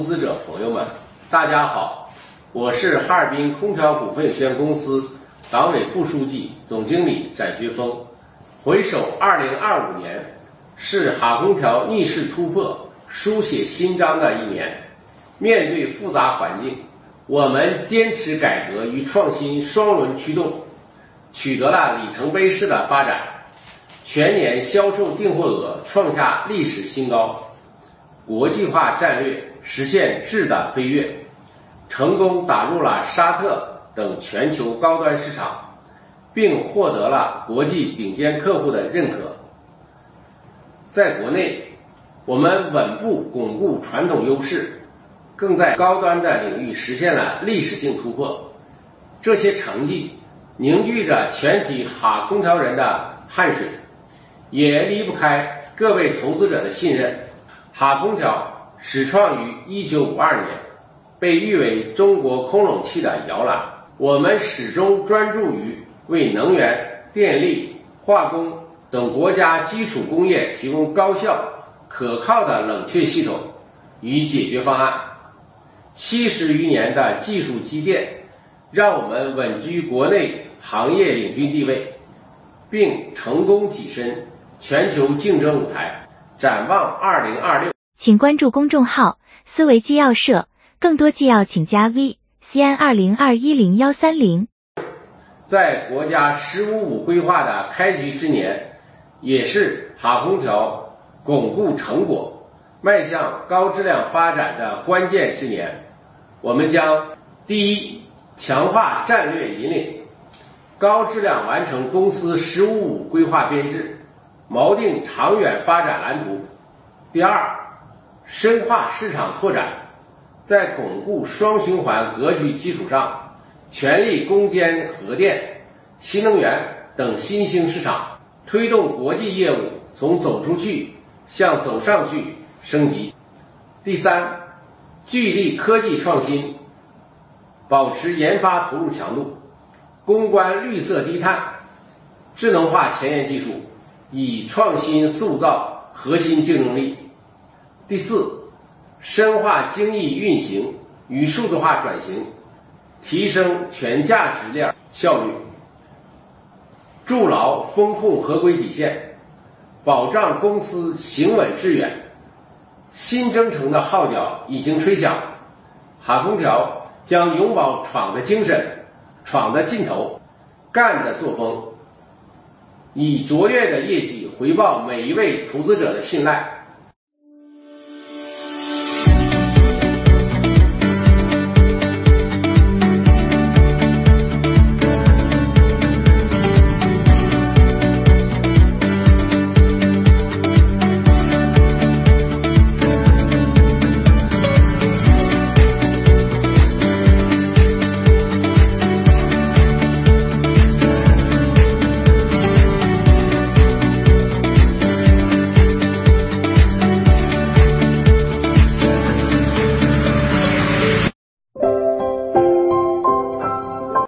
投资者朋友们，大家好，我是哈尔滨空调股份有限公司党委副书记、总经理展学峰。回首2025年，是哈空调逆势突破、书写新章的一年。面对复杂环境，我们坚持改革与创新双轮驱动，取得了里程碑式的发展。全年销售订货额创下历史新高，国际化战略实现质的飞跃，成功打入了沙特等全球高端市场，并获得了国际顶尖客户的认可。在国内，我们稳步巩固传统优势，更在高端的领域实现了历史性突破。这些成绩凝聚着全体哈空调人的汗水，也离不开各位投资者的信任。哈空调始创于1952年，被誉为中国空冷气的摇篮。我们始终专注于为能源、电力、化工等国家基础工业提供高效、可靠的冷却系统与解决方案。70余年的技术积淀，让我们稳居国内行业领军地位，并成功跻身全球竞争舞台。展望2026， 请关注公众号思维纪要社，更多纪要请加 V CN20210130。 在国家“十五五”规划的开局之年，也是哈空调巩固成果、迈向高质量发展的关键之年。我们将第一，强化战略引领，高质量完成公司“十五五”规划编制，锚定长远发展蓝图。第二，深化市场拓展，在巩固双循环格局基础上，全力攻坚核电、新能源等新兴市场，推动国际业务从走出去向走上去升级。第三，聚力科技创新，保持研发投入强度，攻关绿色低碳、智能化前沿技术，以创新塑造核心竞争力。第四，深化精益运行与数字化转型，提升全价值链效率，筑牢风控合规底线，保障公司行稳致远。新征程的号角已经吹响，哈空调将永葆闯的精神、闯的劲头、干的作风，以卓越的业绩回报每一位投资者的信赖。